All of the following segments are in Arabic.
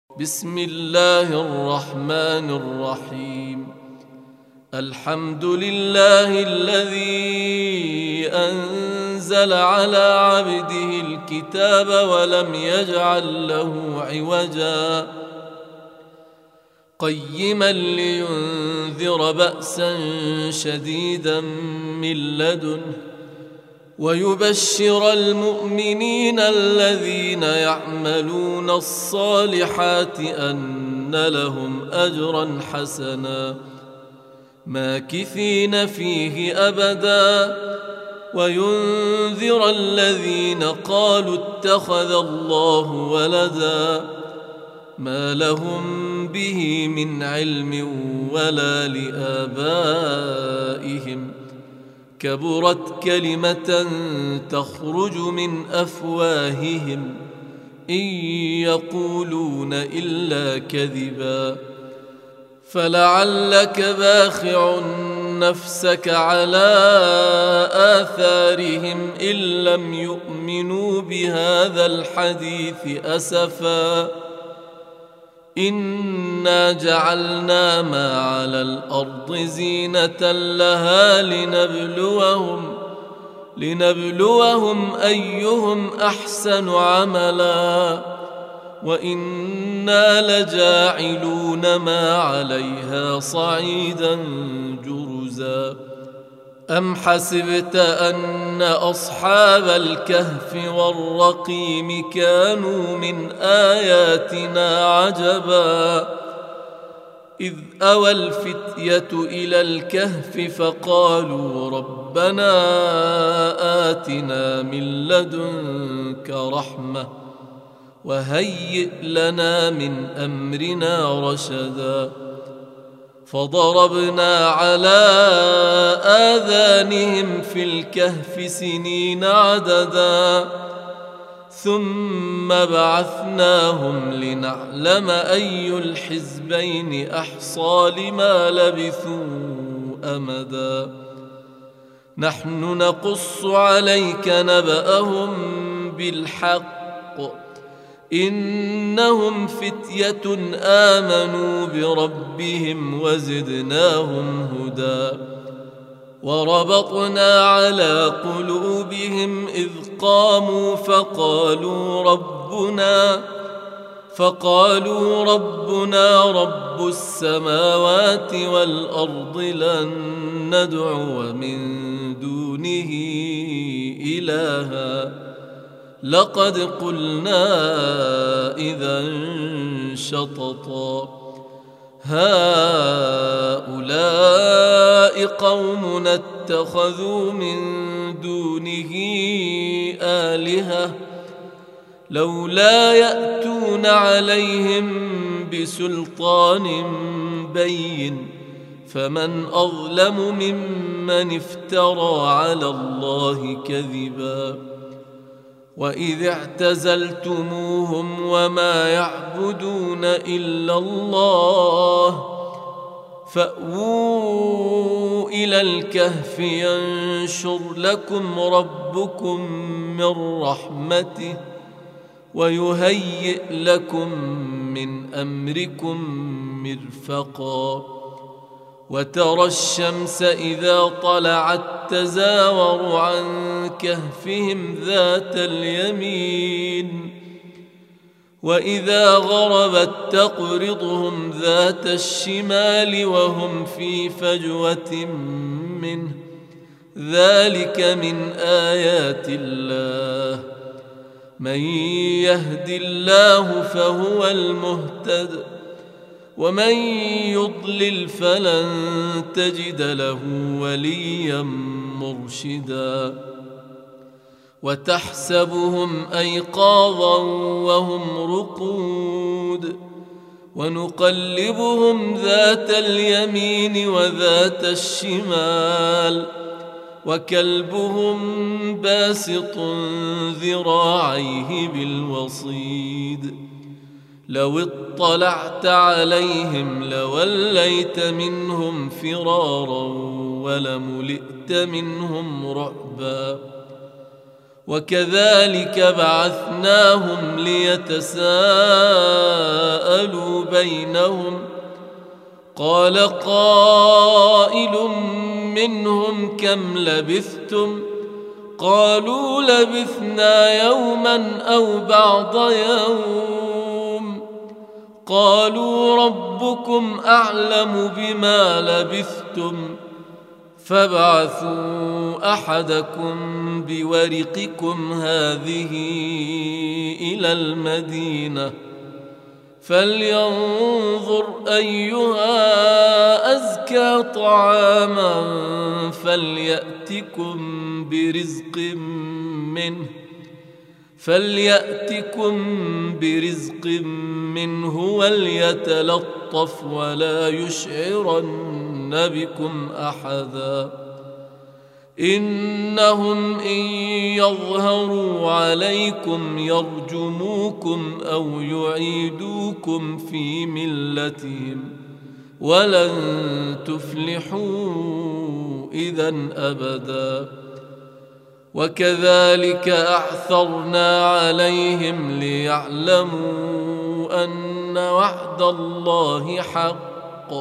بسم الله الرحمن الرحيم. الحمد لله الذي أنزل على عبده الكتاب ولم يجعل له عوجا قيما لينذر بأسا شديدا من لدنه ويبشر المؤمنين الذين يعملون الصالحات أن لهم أجرا حسنا ماكثين فيه أبدا وينذر الذين قالوا اتخذ الله ولدا ما لهم به من علم ولا لآبائهم كبرت كلمة تخرج من أفواههم إن يقولون إلا كذبا فلعلك باخع نفسك على آثارهم إن لم يؤمنوا بهذا الحديث أسفا إنا جعلنا ما على الأرض زينة لها لنبلوهم أيهم أحسن عملا وإنا لجاعلون ما عليها صعيدا جرزا أم حسبت أن أصحاب الكهف والرقيم كانوا من آياتنا عجبا إذ أوى الفتية إلى الكهف فقالوا ربنا آتنا من لدنك رحمة وهيئ لنا من أمرنا رشدا فضربنا على آذانهم في الكهف سنين عددا ثم بعثناهم لنعلم أي الحزبين أحصى لما لبثوا أمدا نحن نقص عليك نبأهم بالحق إنهم فتية آمنوا بربهم وزدناهم هدى وربطنا على قلوبهم إذ قاموا فقالوا ربنا رب السماوات والأرض لن ندعو من دونه إلها لقد قلنا إذا شططا هؤلاء قوم اتخذوا من دونه آلهة لولا يأتون عليهم بسلطان بين فمن أظلم ممن افترى على الله كذبا وإذ اعتزلتموهم وما يعبدون إلا الله فأووا إلى الكهف ينشر لكم ربكم من رحمته ويهيئ لكم من أمركم مرفقا وترى الشمس إذا طلعت تزاور عن كهفهم ذات اليمين وإذا غربت تقرضهم ذات الشمال وهم في فجوة منه ذلك من آيات الله من يهد الله فهو المهتد ومن يضلل فلن تجد له وليا مرشدا وتحسبهم أيقاظا وهم رقود ونقلبهم ذات اليمين وذات الشمال وكلبهم باسط ذراعيه بالوصيد لو اطلعت عليهم لوليت منهم فرارا ولملئت منهم رعبا وكذلك بعثناهم ليتساءلوا يتساءلوا بينهم قال قائل منهم كم لبثتم قالوا لبثنا يوما أو بعض يوم قالوا ربكم أعلم بما لبثتم فابعثوا أحدكم بورقكم هذه إلى المدينة فلينظر أيها أزكى طعاما فليأتكم برزق منه وليتلطف ولا يشعرن بكم أحدا إنهم إن يظهروا عليكم يرجموكم أو يعيدوكم في ملتهم ولن تفلحوا إذن أبدا وكذلك أعثرنا عليهم ليعلموا أن وعد الله حق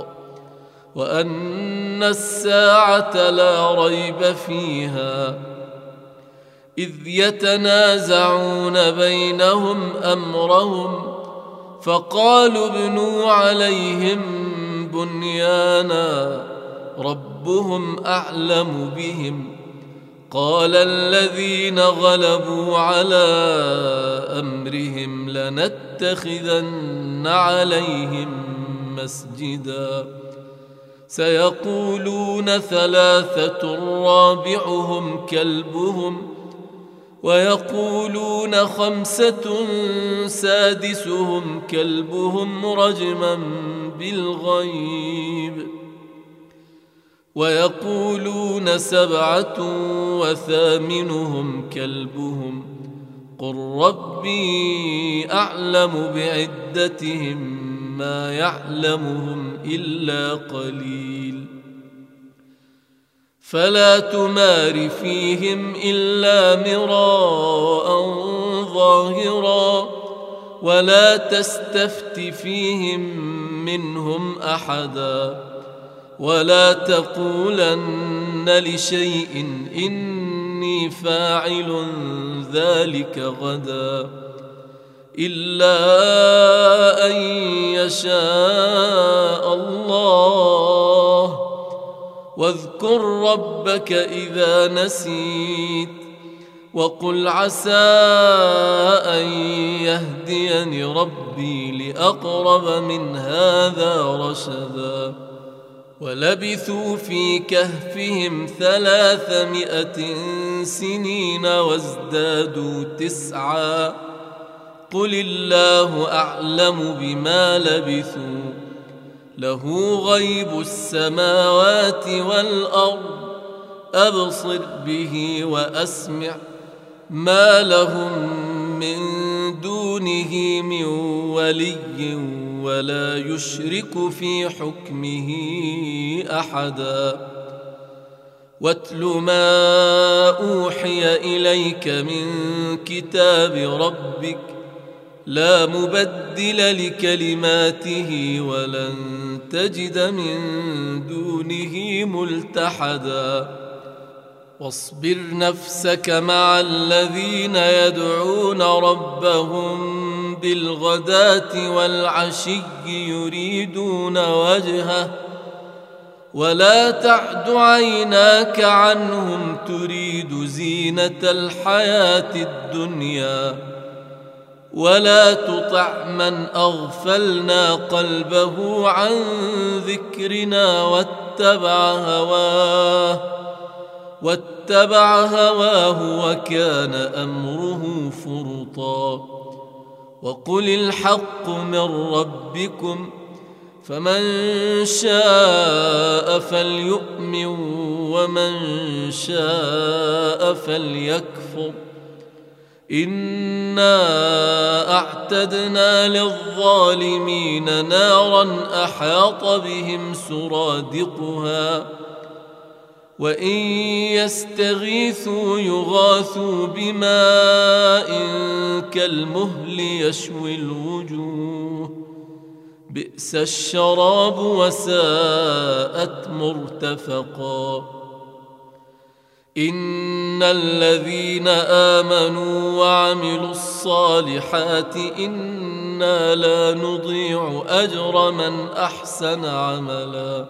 وأن الساعة لا ريب فيها إذ يتنازعون بينهم أمرهم فقالوا ابنوا عليهم بنيانا ربهم أعلم بهم قال الذين غلبوا على أمرهم لنتخذن عليهم مسجدا سيقولون ثلاثة رابعهم كلبهم ويقولون خمسة سادسهم كلبهم رجما بالغيب ويقولون سبعة وثامنهم كلبهم قل ربي أعلم بعدتهم ما يعلمهم إلا قليل فلا تمار فيهم إلا مراء ظاهرا ولا تستفت فيهم منهم أحدا ولا تقولن لشيء إني فاعل ذلك غدا إلا أن يشاء الله واذكر ربك إذا نسيت وقل عسى أن يهديني ربي لأقرب من هذا رشدا ولبثوا في كهفهم 300 سنين وازدادوا 9 قل الله أعلم بما لبثوا له غيب السماوات والأرض أبصر به وأسمع ما لهم من دونه من ولي ولا يشرك في حكمه أحدا واتل ما أوحي إليك من كتاب ربك لا مبدل لكلماته ولن تجد من دونه ملتحدا واصبر نفسك مع الذين يدعون ربهم بالغداة والعشي يريدون وجهه ولا تعد عيناك عنهم تريد زينة الحياة الدنيا ولا تطع من أغفلنا قلبه عن ذكرنا واتبع هواه وكان أمره فرطا وقل الحق من ربكم فمن شاء فليؤمن ومن شاء فليكفر إنا أعتدنا للظالمين نارا أحاط بهم سرادقها وإن يستغيثوا يغاثوا بماء كالمهل يشوي الوجوه بئس الشراب وساءت مرتفقا إن الذين آمنوا وعملوا الصالحات إنا لا نضيع أجر من أحسن عملا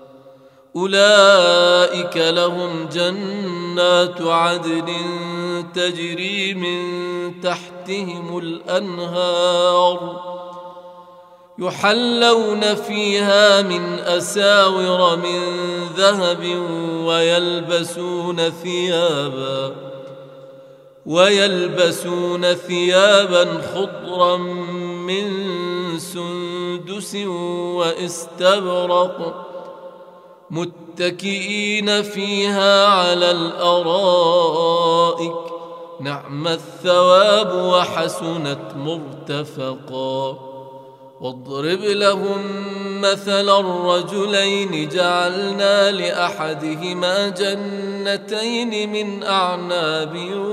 أولئك لهم جنات عدن تجري من تحتهم الأنهار يحلون فيها من أساور من ذهب ويلبسون ثيابا خضرا من سندس واستبرق متكئين فيها على الأرائك نعم الثواب وحسنت مرتفقا واضرب لهم مثل الرجلين جعلنا لأحدهما جنتين من أعناب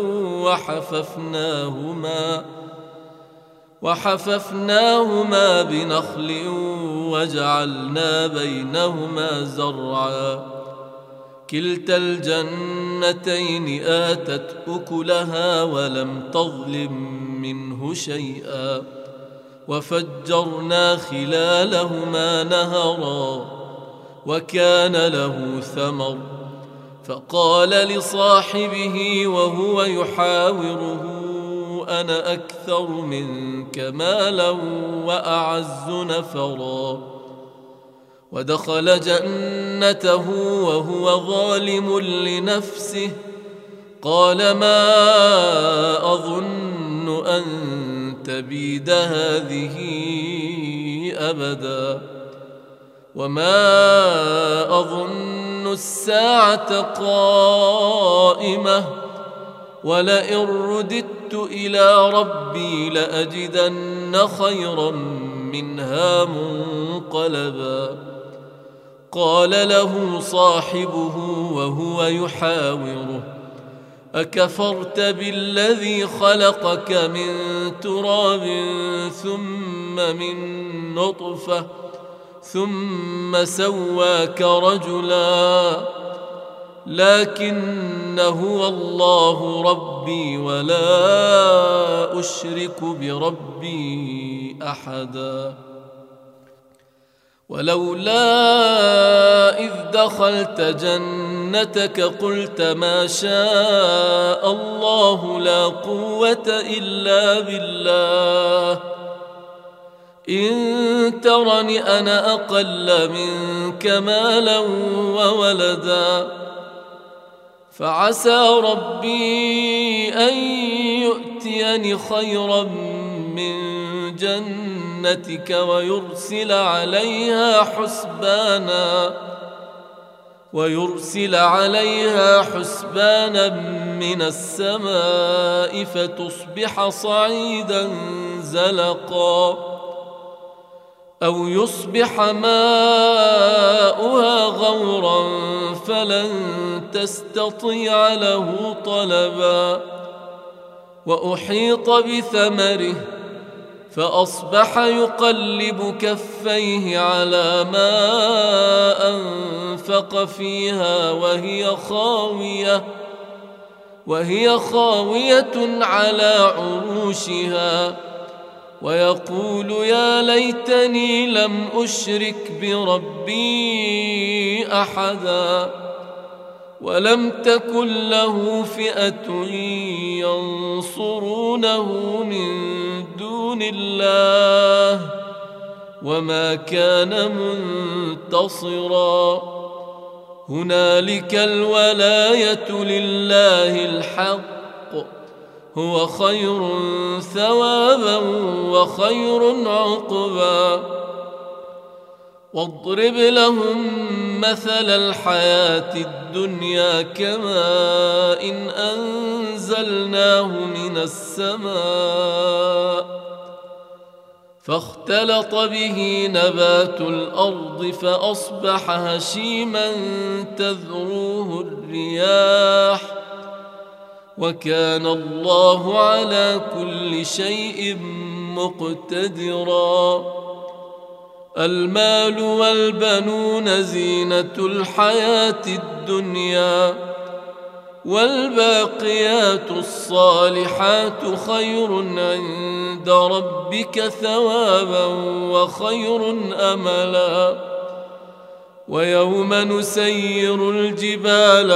وحففناهما بنخل وجعلنا بينهما زرعا كلتا الجنتين آتت أكلها ولم تظلم منه شيئا وفجرنا خلالهما نهرا وكان له ثمر فقال لصاحبه وهو يحاوره أنا أكثر منك مالا وأعز نفرا ودخل جنته وهو ظالم لنفسه قال ما أظن أن تبيد هذه أبدا وما أظن الساعة قائمة ولئن رددت إلى ربي لأجدن خيرا منها منقلبا قال له صاحبه وهو يحاوره أكفرت بالذي خلقك من تراب ثم من نطفة ثم سواك رجلا لكن هو الله ربي ولا أشرك بربي أحدا ولولا إذ دخلت جنتك قلت ما شاء الله لا قوة إلا بالله إن ترني أنا أقل منك مالا وولدا فعسى ربي أن يؤتيني خيرا من جنتك ويرسل عليها حسبانا من السماء فتصبح صعيدا زلقا أو يصبح ماؤها غورا فلن تستطيع له طلبا وأحيط بثمره فأصبح يقلب كفيه على ما أنفق فيها وهي خاوية على عروشها ويقول يا ليتني لم أشرك بربي أحدا ولم تكن له فئة ينصرونه من دون الله وما كان منتصرا هنالك الولاية لله الحق هو خير ثوابا وخير عقبا واضرب لهم مثل الحياة الدنيا كماء إن أنزلناه من السماء فاختلط به نبات الأرض فأصبح هشيما تذروه الرياح وكان الله على كل شيء مقتدرا المال والبنون زينة الحياة الدنيا، والباقيات الصالحات خير عند ربك ثوابا وخير أملا. ويوم نسير الجبال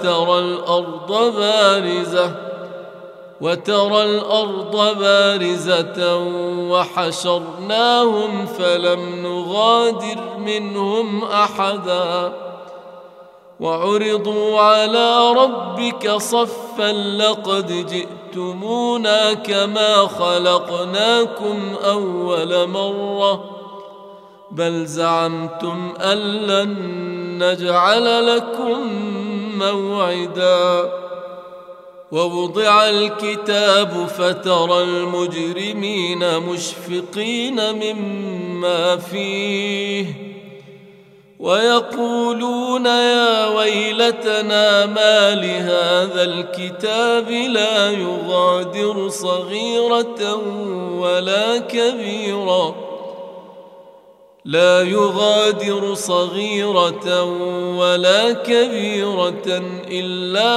وترى الأرض بارزة وحشرناهم فلم نغادر منهم أحدا، وعرضوا على ربك صفا لقد جئتمونا كما خلقناكم أول مرة بل زعمتم أن لن نجعل لكم موعدا. ووضع الكتاب فترى المجرمين مشفقين مما فيه ويقولون يا ويلتنا ما لهذا الكتاب لا يغادر صغيرة ولا كبيرة إلا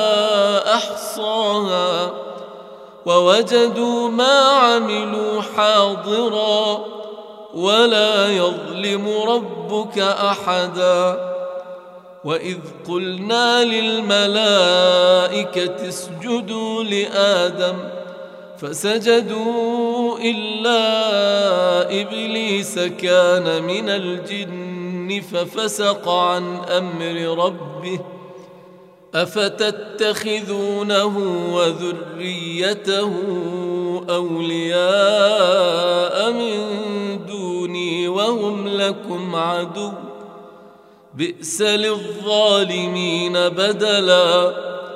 أحصاها ووجدوا ما عملوا حاضرا ولا يظلم ربك أحدا. وإذ قلنا للملائكة اسجدوا لآدم فسجدوا إلا إبليس كان من الجن ففسق عن أمر ربه أفتتخذونه وذريته أولياء من دوني وهم لكم عدو بئس للظالمين بدلا.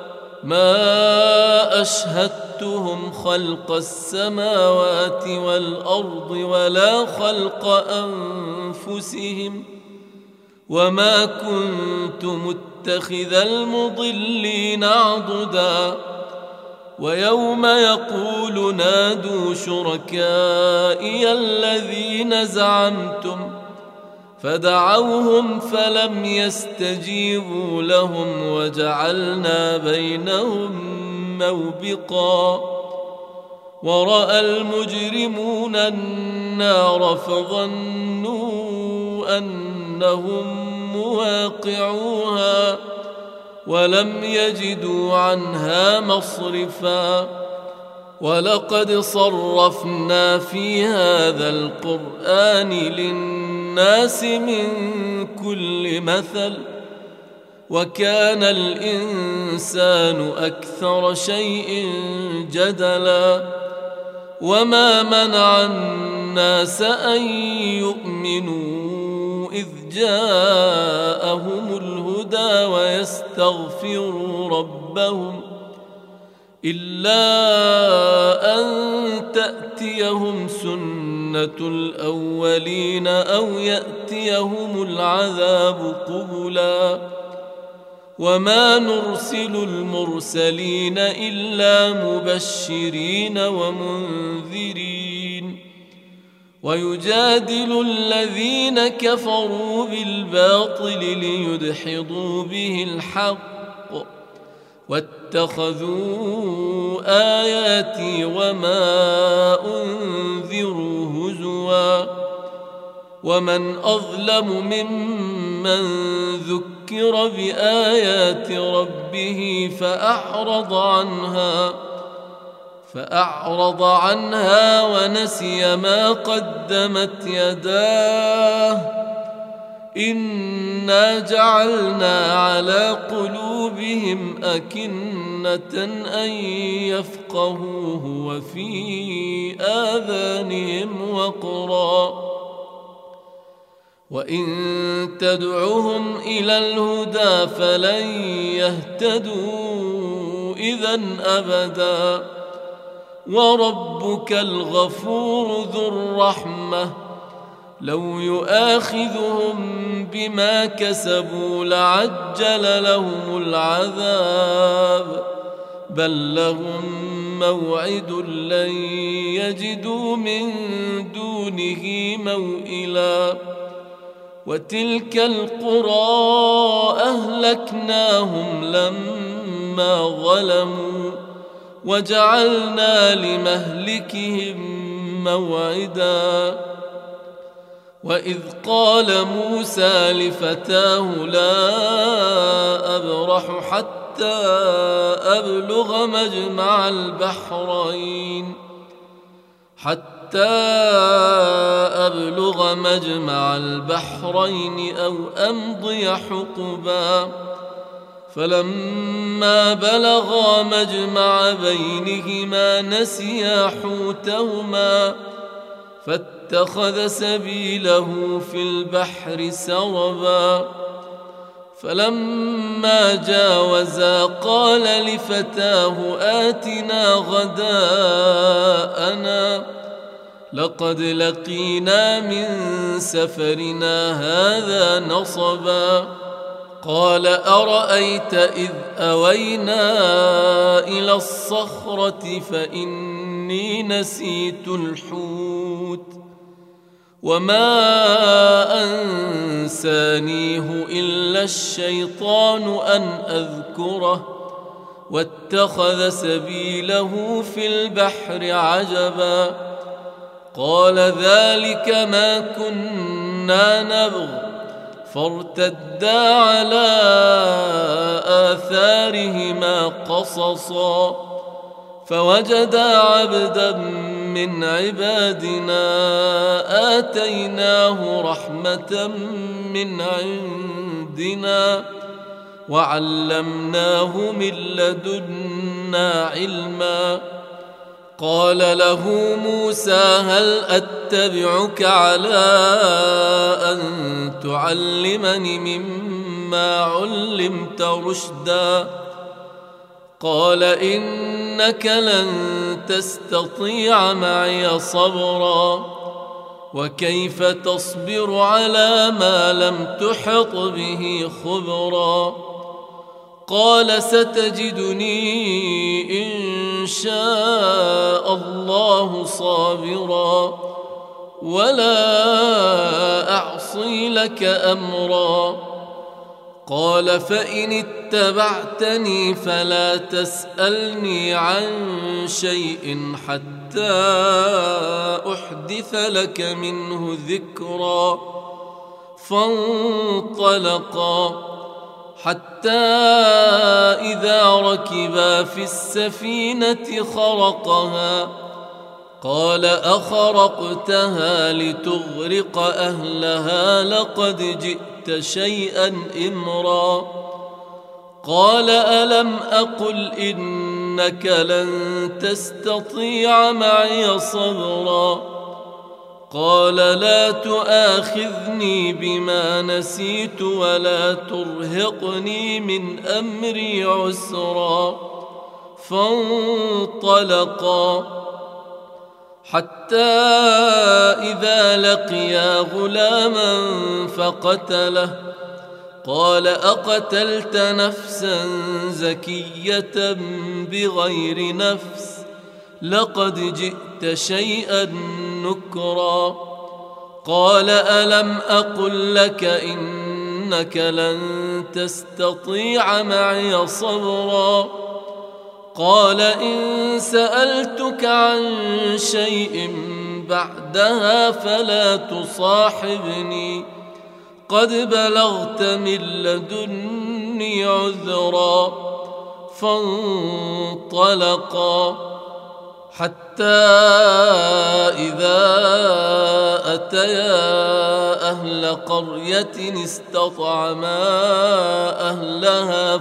ما أشهدتهم خلق السماوات والأرض ولا خلق أنفسهم وما كنت متخذ المضلين عضدا. ويوم يقول نادوا شركائي الذين زعمتم فدعوهم فلم يستجيبوا لهم وجعلنا بينهم موبقا. ورأى المجرمون النار فظنوا أنهم مواقعوها ولم يجدوا عنها مصرفا. ولقد صرفنا في هذا القرآن للناس من كل مثل وكان الإنسان أكثر شيء جدلا. وما منع الناس أن يؤمنوا إذ جاءهم الهدى ويستغفروا ربهم إلا أن تأتيهم سنة الأولين أو يأتيهم العذاب قبلا. وما نرسل المرسلين إلا مبشرين ومنذرين ويجادل الذين كفروا بالباطل ليدحضوا به الحق واتخذوا آياتي وما أنذروا هزوا. ومن أظلم ممن ذكر بآيات ربه فأعرض عنها ونسي ما قدمت يداه إنا جعلنا على قلوبهم أكنة أن يفقهوه وفي آذانهم وقرا وإن تدعهم إلى الهدى فلن يهتدوا إذن أبدا. وربك الغفور ذو الرحمة لو يؤاخذهم بما كسبوا لعجل لهم العذاب بل لهم موعد لن يجدوا من دونه موئلا وتلك القرى أهلكناهم لما ظلموا وجعلنا لمهلكهم موعدا وإذ قال موسى لفتاه لا أبرح حتى أبلغ مجمع البحرين أو أمضي حقبا فلما بلغا مجمع بينهما نسيا حوتهما فاتخذ سبيله في البحر سربا فلما جاوزا قال لفتاه آتنا غداءنا لقد لقينا من سفرنا هذا نصبا قال أرأيت إذ أوينا إلى الصخرة فإني نسيت الحوت وما أنسانيه إلا الشيطان أن أذكره واتخذ سبيله في البحر عجبا قال ذلك ما كنا نبغ فارتدا على آثارهما قصصا فوجدا عبدا من عبادنا آتيناه رحمة من عندنا وعلمناه من لدنا علما قال له موسى هل أتبعك على أن تعلمني مما علمت رشدا قال إنك لن تستطيع معي صبرا وكيف تصبر على ما لم تحط به خبرا قال ستجدني إن شاء الله صابرا ولا أعصي لك أمرا قال فإن اتبعتني فلا تسألني عن شيء حتى أحدث لك منه ذكرا فانطلقا حتى إذا ركبا في السفينة خرقها قال أخرقتها لتغرق أهلها لقد جئت شيئا إمرا قال ألم أقل إنك لن تستطيع معي صبرا قال لا تؤاخذني بما نسيت ولا ترهقني من أمري عسرا فانطلقا حتى إذا لقيا غلاما فقتله قال أقتلت نفسا زكية بغير نفس لقد جئت شيئا نكرا قال ألم أقل لك إنك لن تستطيع معي صبرا قال إن سألتك عن شيء بعدها فلا تصاحبني قد بلغت من لدني عذرا فانطلقا حتى إذا أتيا أهل قرية استطعما أهلها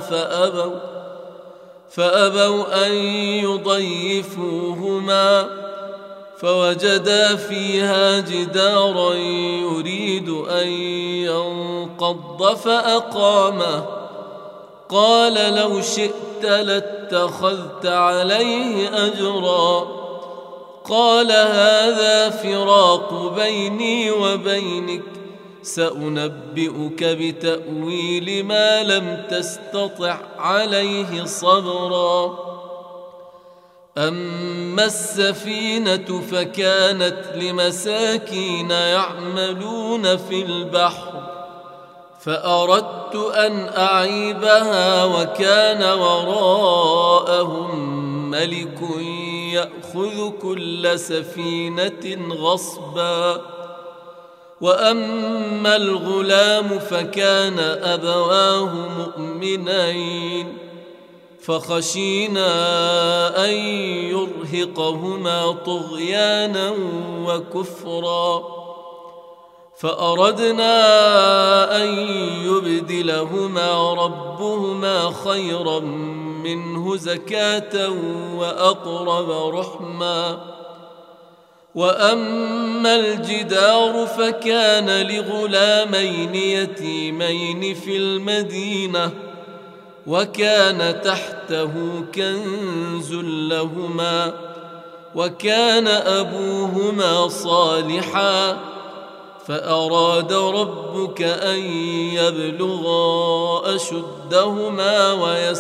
فأبوا أن يضيفوهما فوجدا فيها جدارا يريد أن ينقض فأقامه قال لو شئت لاتخذت عليه أجرا قال هذا فراق بيني وبينك سأنبئك بتأويل ما لم تستطع عليه صبرا أما السفينة فكانت لمساكين يعملون في البحر فأردت أن أعيبها وكان وراءهم ملك يأخذ كل سفينة غصبا. وأما الغلام فكان أبواه مؤمنين فخشينا أن يرهقهما طغيانا وكفرا فأردنا أن يبدلهما ربهما خيرا منه زكاة وأقرب رحما. وأما الجدار فكان لغلامين يتيمين في المدينة وكان تحته كنز لهما وكان أبوهما صالحا فأراد ربك أن يبلغا أشدهما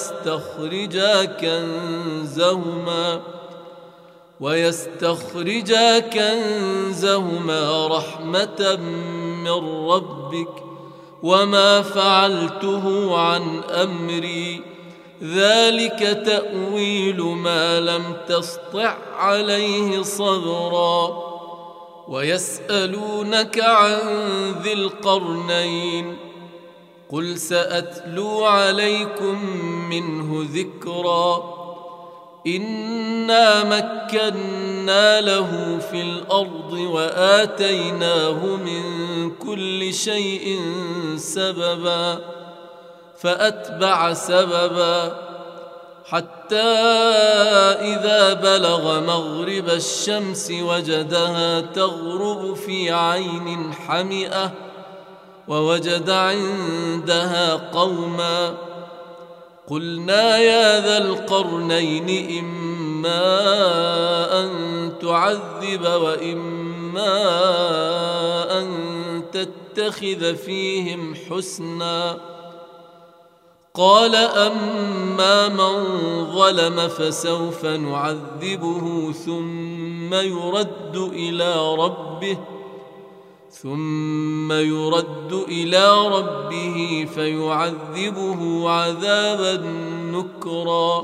ويستخرجا كنزهما رحمة من ربك وما فعلته عن أمري ذلك تأويل ما لم تسطع عليه صبرا. ويسألونك عن ذي القرنين قل سأتلو عليكم منه ذكرا. إنا مكنا له في الأرض وآتيناه من كل شيء سببا فأتبع سببا حتى إذا بلغ مغرب الشمس وجدها تغرب في عين حمئة ووجد عندها قوما قلنا يا ذا القرنين إما أن تعذب وإما أن تتخذ فيهم حسنا. قال أما من ظلم فسوف نعذبه ثم يرد إلى ربه فيعذبه عذابا نكرا.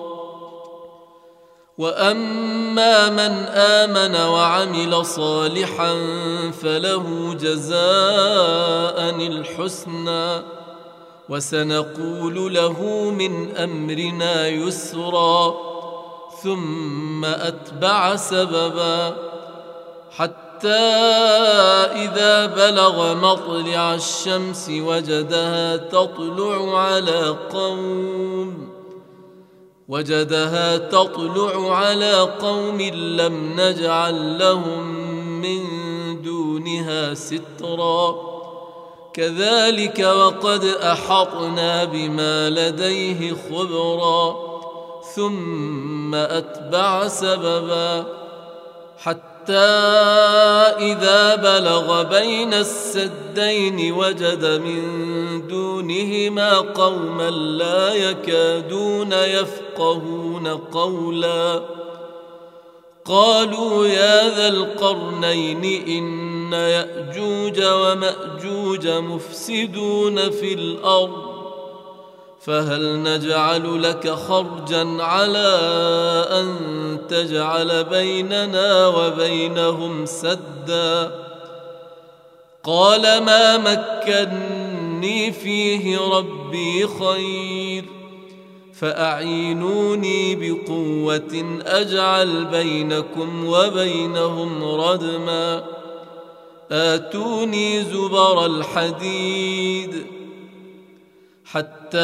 وأما من آمن وعمل صالحا فله جزاء الحسنى وسنقول له من أمرنا يسرا. ثم أتبع سببا حتى إذا بلغ مطلع الشمس وجدها تطلع على قوم لم نجعل لهم من دونها سترا. كذلك وقد أحطنا بما لديه خبرا. ثم أتبع سببا حتى إذا بلغ بين السدين وجد من دونهما قوما لا يكادون يفقهون قولا. قالوا يا ذا القرنين إن يأجوج ومأجوج مفسدون في الأرض فهل نجعل لك خرجا على أن تجعل بيننا وبينهم سدا. قال ما مكني فيه ربي خير فأعينوني بقوة أجعل بينكم وبينهم ردما. آتوني زبر الحديد حتى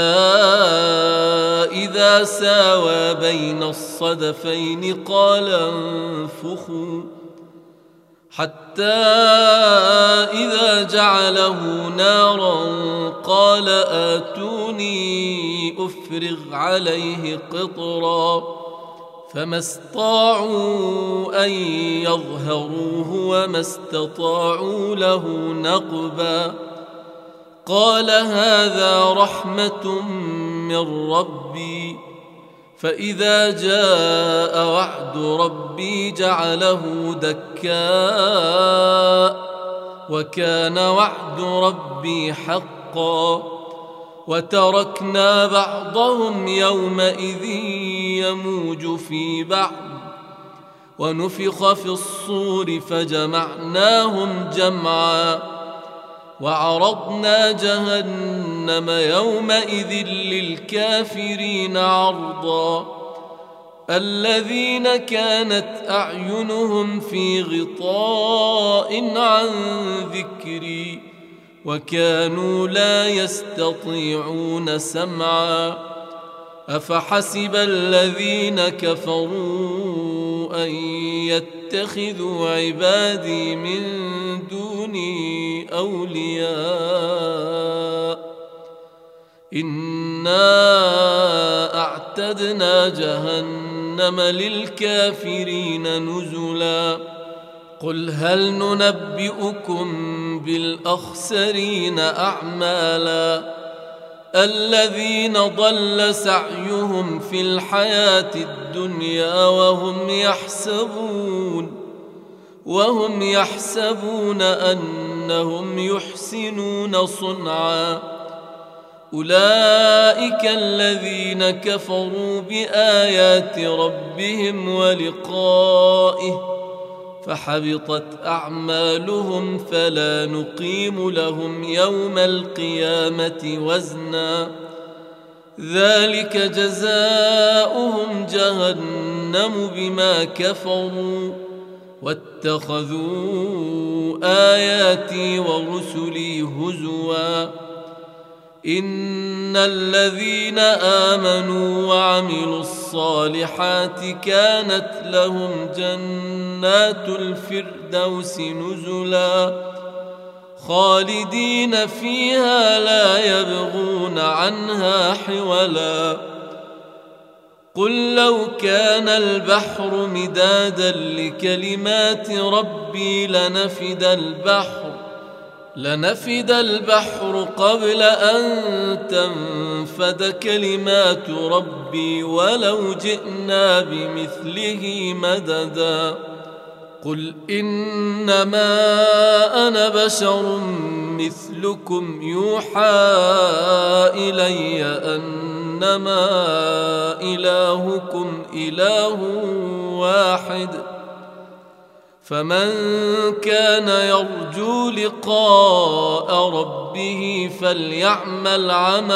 إذا ساوى بين الصدفين قال انفخوا حتى إذا جعله نارا قال آتوني أفرغ عليه قطرا. فما استطاعوا أن يظهروه وما استطاعوا له نقبا. قال هذا رحمة من ربي فإذا جاء وعد ربي جعله دكاء وكان وعد ربي حقا وتركنا بعضهم يومئذ يموج في بعض ونفخ في الصور فجمعناهم جمعا وعرضنا جهنم يومئذ للكافرين عرضا الذين كانت أعينهم في غطاء عن ذكري وكانوا لا يستطيعون سمعا أفحسب الذين كفروا أن يتخذوا عبادي من دوني أولياء إنا أعتدنا جهنم للكافرين نزلا قل هل ننبئكم بالأخسرين أعمالا الذين ضل سعيهم في الحياة الدنيا وهم يحسبون أنهم يحسنون صنعا أولئك الذين كفروا بآيات ربهم ولقائه فحبطت أعمالهم فلا نقيم لهم يوم القيامة وزنا ذلك جزاؤهم جهنم بما كفروا واتخذوا آياتي ورسلي هزوا إن الذين آمنوا وعملوا الصالحات كانت لهم جنات الفردوس نزلا خالدين فيها لا يبغون عنها حولا قل لو كان البحر مدادا لكلمات ربي لنفد البحر قبل أن تنفد كلمات ربي ولو جئنا بمثله مددا قل إنما أنا بشر مثلكم يوحى إلي أنما إلهكم إله واحد فمن كان يرجو لقاء ربه فليعمل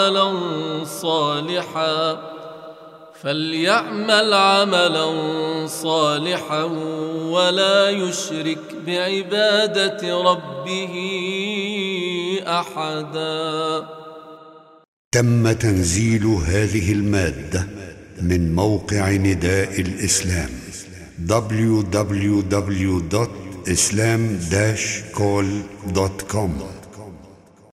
عملا صالحا ولا يشرك بعبادة ربه أحدا. تم تنزيل هذه المادة من موقع نداء الإسلام www.islam-call.com